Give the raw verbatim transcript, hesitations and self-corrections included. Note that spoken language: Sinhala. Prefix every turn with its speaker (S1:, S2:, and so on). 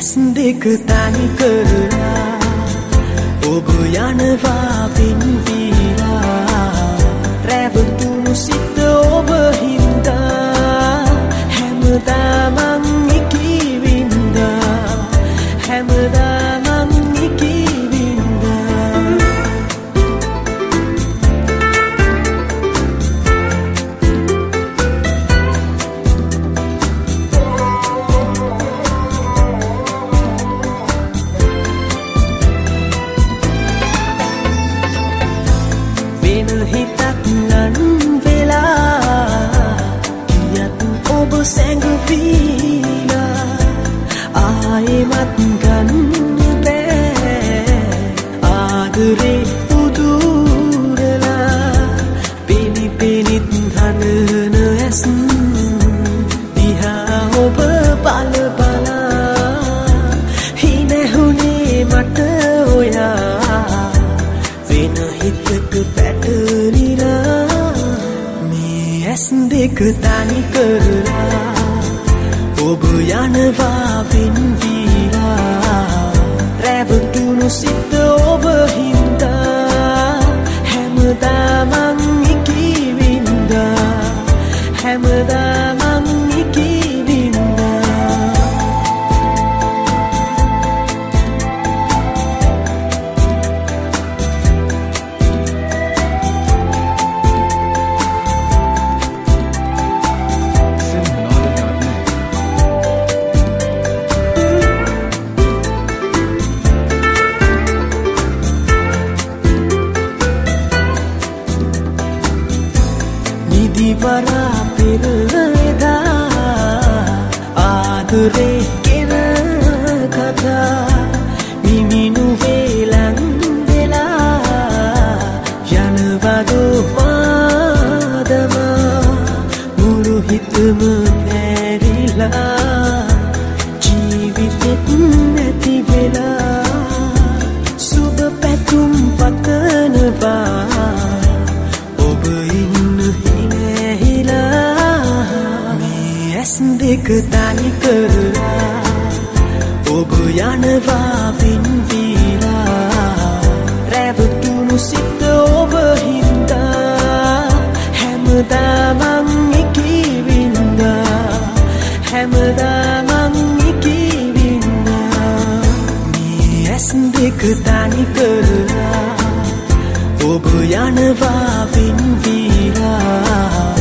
S1: දෙක තනි කරලා ඔබ යනවා වින්දීලා රැවටුණු සිත ඔබ හින්දා හැමදාම ඉකිවින්දා හැමදාම ඉකිවින්දා හිතක් නන් වෙලා කියත් ඔබ සැඟවීලා ආයෙමත් ගන්න බෑ ආදරේ උදුරලා පෙනි පෙනිත් හඬන ඇස් දිහා ඔබ බල බලා හිනැහුනේ මට ඔයා වෙන හිතක පැටලිලා මේ ඇස් දෙක තනි කරලා ඔබ යනවා වින්දීලා රැවටුණු සිත ඔබ හින්දා හැමදාම ඉකිවින්දා හැමදාම ඉකිවින්දා දිවරා පෙරේදා ආදරේ කෙන කතා මිමිනු වේලන් වෙලා යනවදෝ පාදම මුළු හිතම පැරිලා ජීවිතෙත් නැති වෙලා සුබ පැතුම් පතනවා දෙක තනි කරලා ඔබ යනවා වින්දීලා රැවටුණු සිත ඔබ හින්දා හැමදාම ඉකිවින්දා හැමදාම ඉකිවින්දා මේ ඇස් දෙක තනි කරලා ඔබ යනවා වින්දීලා